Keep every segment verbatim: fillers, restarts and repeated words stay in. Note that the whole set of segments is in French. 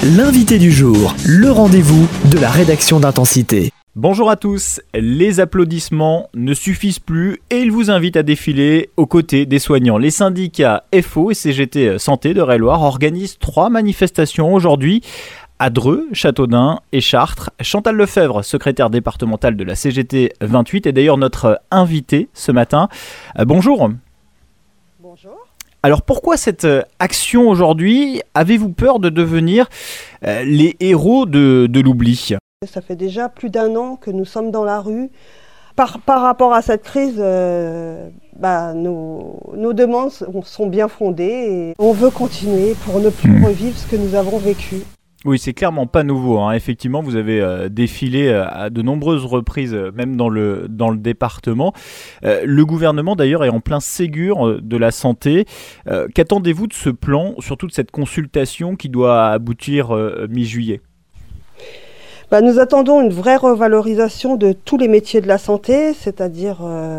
L'invité du jour, le rendez-vous de la rédaction d'Intensité. Bonjour à tous, les applaudissements ne suffisent plus et ils vous invitent à défiler aux côtés des soignants. Les syndicats F O et C G T Santé de Raye-Loire organisent trois manifestations aujourd'hui à Dreux, Châteaudun et Chartres. Chantal Lefebvre, secrétaire départementale de la C G T vingt-huit, est d'ailleurs notre invitée ce matin. Euh, bonjour. Bonjour. Alors pourquoi cette action aujourd'hui? Avez-vous peur de devenir euh, les héros de, de l'oubli? Ça fait déjà plus d'un an que nous sommes dans la rue. Par, par rapport à cette crise, euh, bah, nos, nos demandes sont bien fondées et on veut continuer pour ne plus mmh. revivre ce que nous avons vécu. Oui, c'est clairement pas nouveau, hein. Effectivement, vous avez euh, défilé euh, à de nombreuses reprises, euh, même dans le, dans le département. Euh, le gouvernement, d'ailleurs, est en plein Ségur euh, de la santé. Euh, qu'attendez-vous de ce plan, surtout de cette consultation qui doit aboutir euh, mi-juillet ? Bah, nous attendons une vraie revalorisation de tous les métiers de la santé, c'est-à-dire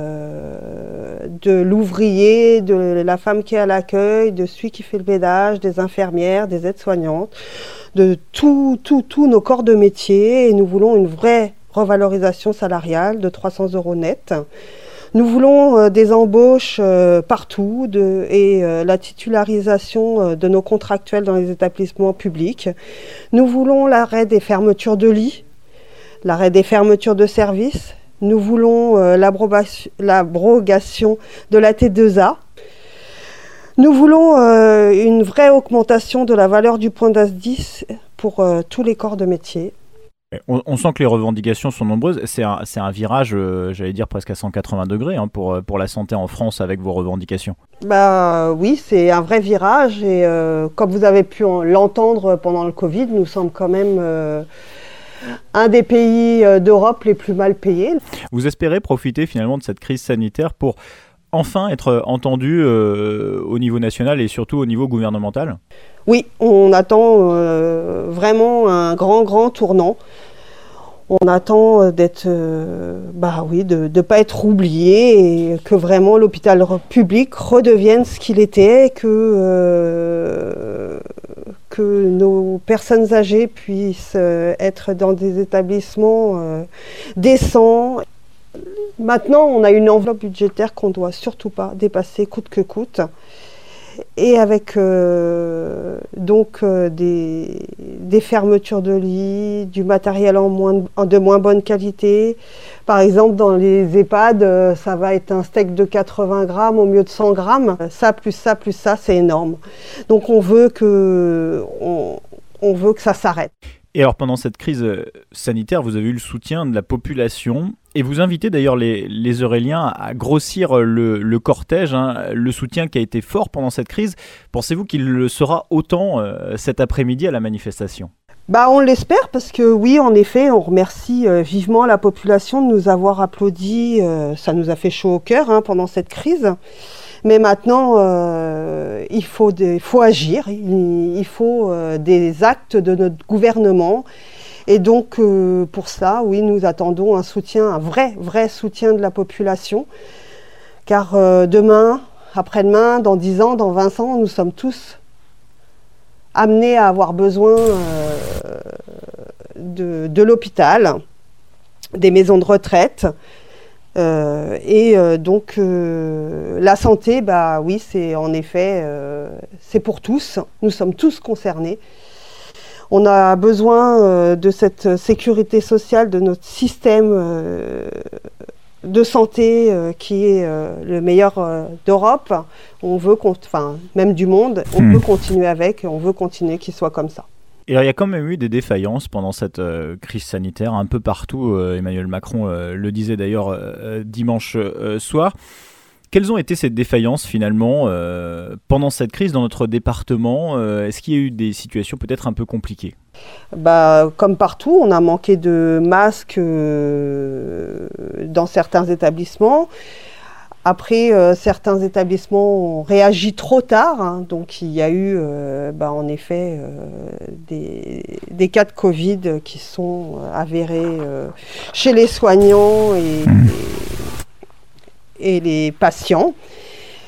euh, de l'ouvrier, de la femme qui est à l'accueil, de celui qui fait le ménage, des infirmières, des aides-soignantes, de tous tout, tout nos corps de métier. Et nous voulons une vraie revalorisation salariale de trois cents euros net. Nous voulons euh, des embauches euh, partout de, et euh, la titularisation euh, de nos contractuels dans les établissements publics. Nous voulons l'arrêt des fermetures de lits, l'arrêt des fermetures de services. Nous voulons euh, l'abrogation de la T deux A. Nous voulons euh, une vraie augmentation de la valeur du point d'indice pour euh, tous les corps de métier. On, on sent que les revendications sont nombreuses. C'est un, c'est un virage, euh, j'allais dire, presque à cent quatre-vingts degrés hein, pour, pour la santé en France avec vos revendications. Bah, oui, c'est un vrai virage. Et euh, comme vous avez pu l'entendre pendant le Covid, nous sommes quand même euh, un des pays d'Europe les plus mal payés. Vous espérez profiter finalement de cette crise sanitaire pour enfin être entendu euh, au niveau national et surtout au niveau gouvernemental ? Oui, on attend euh, vraiment un grand, grand tournant. On attend d'être, euh, bah oui, de ne pas être oublié et que vraiment l'hôpital public redevienne ce qu'il était, que, euh, que nos personnes âgées puissent euh, être dans des établissements euh, décents. Maintenant, on a une enveloppe budgétaire qu'on ne doit surtout pas dépasser coûte que coûte. Et avec euh, donc euh, des, des fermetures de lits, du matériel en, moins, en de moins bonne qualité. Par exemple, dans les EHPAD, euh, ça va être un steak de quatre-vingts grammes au mieux de cent grammes. Ça, plus ça, plus ça, c'est énorme. Donc on veut que, on, on veut que ça s'arrête. Et alors pendant cette crise sanitaire, vous avez eu le soutien de la population et vous invitez d'ailleurs les, les Euréliens à grossir le, le cortège, hein, le soutien qui a été fort pendant cette crise. Pensez-vous qu'il le sera autant euh, cet après-midi à la manifestation ? Bah, on l'espère parce que oui, en effet, on remercie euh, vivement la population de nous avoir applaudi. Euh, ça nous a fait chaud au cœur hein, pendant cette crise. Mais maintenant, euh, il faut, des, faut agir, il, il faut euh, des actes de notre gouvernement. Et donc, euh, pour ça, oui, nous attendons un soutien, un vrai, vrai soutien de la population. Car euh, demain, après-demain, dans dix ans, dans vingt ans, nous sommes tous amenés à avoir besoin euh, de, de l'hôpital, des maisons de retraite. Euh, et euh, donc euh, la santé, bah oui, c'est en effet, euh, c'est pour tous. Nous sommes tous concernés. On a besoin euh, de cette sécurité sociale, de notre système euh, de santé euh, qui est euh, le meilleur euh, d'Europe. On veut, enfin même du monde, on mmh. peut continuer avec, on veut continuer qu'il soit comme ça. Et alors, il y a quand même eu des défaillances pendant cette euh, crise sanitaire, un peu partout. Euh, Emmanuel Macron euh, le disait d'ailleurs euh, dimanche euh, soir. Quelles ont été ces défaillances finalement euh, pendant cette crise dans notre département ? euh, Est-ce qu'il y a eu des situations peut-être un peu compliquées ? Bah, comme partout, on a manqué de masques euh, dans certains établissements. Après, euh, certains établissements ont réagi trop tard, hein, donc il y a eu euh, bah, en effet euh, des, des cas de Covid qui sont avérés euh, chez les soignants et, et, et les patients.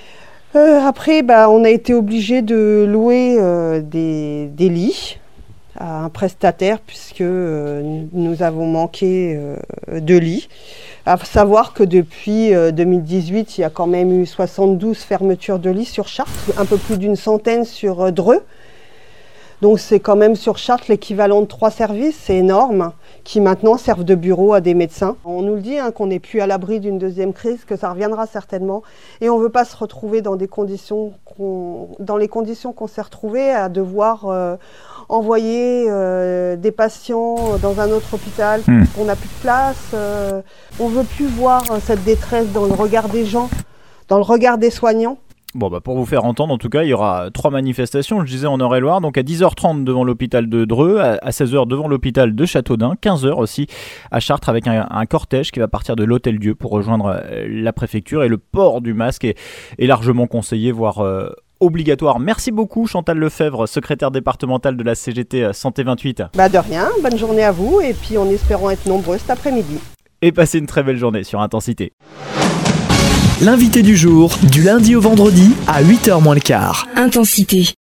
Euh, après, bah, on a été obligé de louer euh, des, des lits à un prestataire puisque euh, nous avons manqué euh, de lits. À savoir que depuis euh, deux mille dix-huit, il y a quand même eu soixante-douze fermetures de lits sur Chartres, un peu plus d'une centaine sur euh, Dreux. Donc c'est quand même sur Chartres l'équivalent de trois services, c'est énorme, qui maintenant servent de bureau à des médecins. On nous le dit hein, qu'on n'est plus à l'abri d'une deuxième crise, que ça reviendra certainement, et on ne veut pas se retrouver dans des conditions qu'on, dans les conditions qu'on s'est retrouvés à devoir euh, envoyer euh, des patients dans un autre hôpital, mmh. On n'a plus de place. Euh, on ne veut plus voir cette détresse dans le regard des gens, dans le regard des soignants. Bon bah pour vous faire entendre, en tout cas, il y aura trois manifestations, je disais en Eure-et-Loire, donc à dix heures trente devant l'hôpital de Dreux, à seize heures devant l'hôpital de Châteaudun, quinze heures aussi à Chartres avec un, un cortège qui va partir de l'Hôtel-Dieu pour rejoindre la préfecture, et le port du masque est, est largement conseillé, voire euh, obligatoire. Merci beaucoup Chantal Lefebvre, secrétaire départementale de la C G T Santé vingt-huit. Bah de rien, bonne journée à vous, et puis en espérant être nombreux cet après-midi. Et passez une très belle journée sur Intensité. L'invité du jour, du lundi au vendredi à huit heures moins le quart. Intensité.